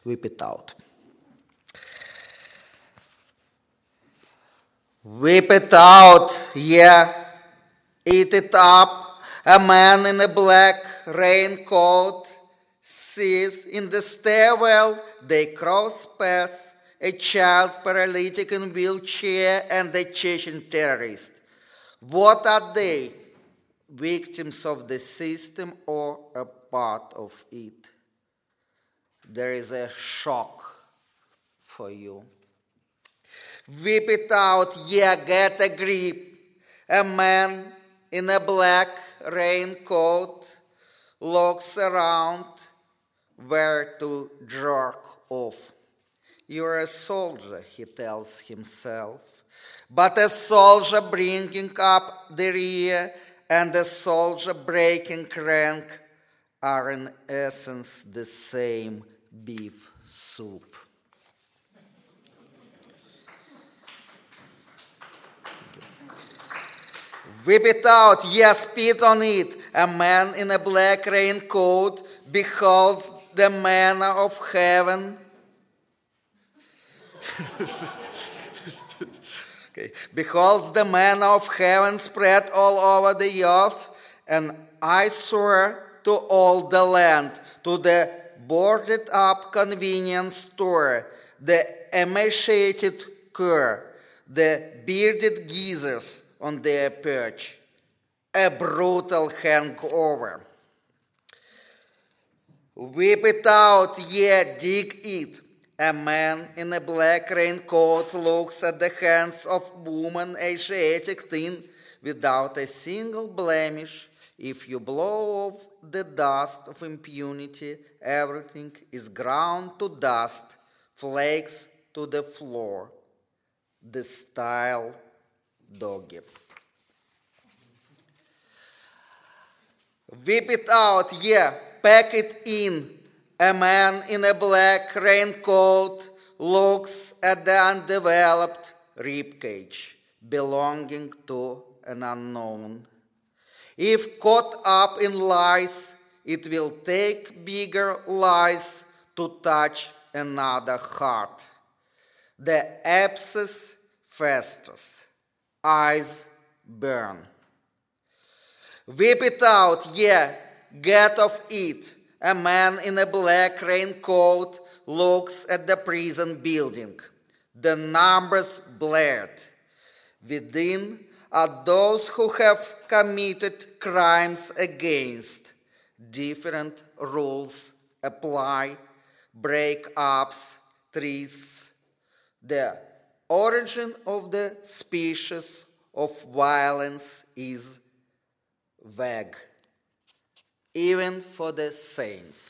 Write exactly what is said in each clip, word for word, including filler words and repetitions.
whip it out. Whip it out, yeah, eat it up. A man in a black raincoat sees in the stairwell they cross paths, a child paralytic in wheelchair and a Chechen terrorist. What are they? Victims of the system or a part of it? There is a shock for you. Whip it out, yeah, get a grip. A man in a black raincoat looks around where to jerk off. You're a soldier, he tells himself, but a soldier bringing up the rear and a soldier breaking rank are in essence the same beef soup. Whip it out, yes, spit on it. A man in a black raincoat beholds the manna of heaven. okay. Beholds the manna of heaven spread all over the earth, an eyesore to all the land, to the boarded up convenience store, the emaciated cur, the bearded geezers on their perch, a brutal hangover. Whip it out, yeah, dig it. A man in a black raincoat looks at the hands of woman Asiatic thin without a single blemish. If you blow off the dust of impunity, everything is ground to dust, flakes to the floor. The style doggy. Whip it out, yeah, pack it in. A man in a black raincoat looks at the undeveloped ribcage belonging to an unknown. If caught up in lies, it will take bigger lies to touch another heart. The abscess festers. Eyes burn. Whip it out, yeah, get off it. A man in a black raincoat looks at the prison building. The numbers blared. Within are those who have committed crimes against. Different rules apply, break-ups, trees. The origin of the species of violence is vague, even for the saints.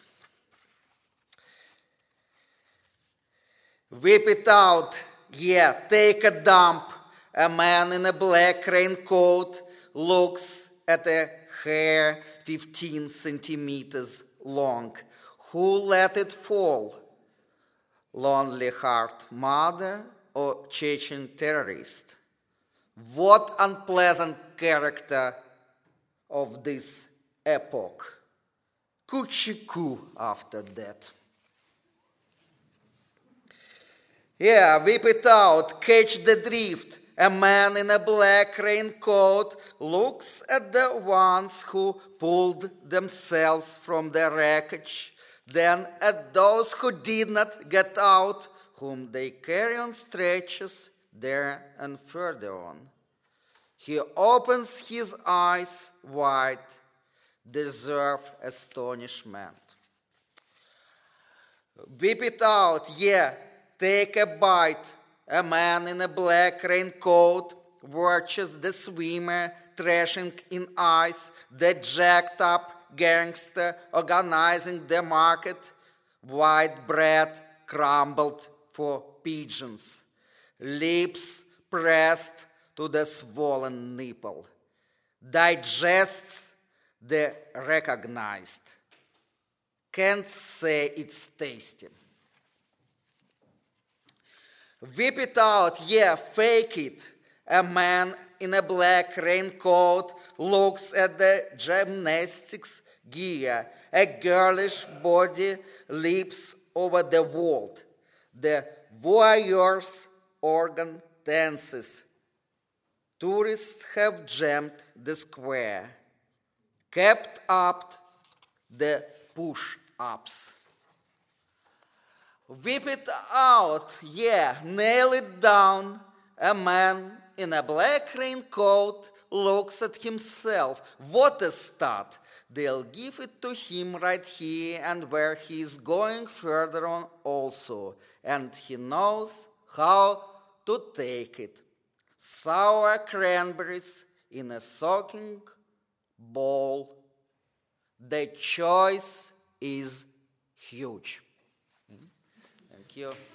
Whip it out, yeah, take a dump. A man in a black raincoat looks at a hair fifteen centimeters long. Who let it fall? Lonely heart mother or Chechen terrorist? What unpleasant character of this epoch. Kuchiku after that. Yeah, whip it out, catch the drift. A man in a black raincoat looks at the ones who pulled themselves from the wreckage, then at those who did not get out, whom they carry on stretchers there and further on. He opens his eyes wide, deserve astonishment. Whip it out, yeah, take a bite. A man in a black raincoat watches the swimmer thrashing in ice, the jacked up gangster organizing the market, white bread crumbled for pigeons, lips pressed to the swollen nipple, digests the recognized. Can't say it's tasty. Whip it out, yeah, fake it. A man in a black raincoat looks at the gymnastics gear, a girlish body, lips over the world. The voyeurs organ dances. Tourists have jammed the square, kept up the push-ups. Whip it out, yeah, nail it down. A man in a black raincoat looks at himself. What a start! They'll give it to him right here and where he is going further on also. And he knows how to take it. Sour cranberries in a soaking bowl. The choice is huge. Thank you.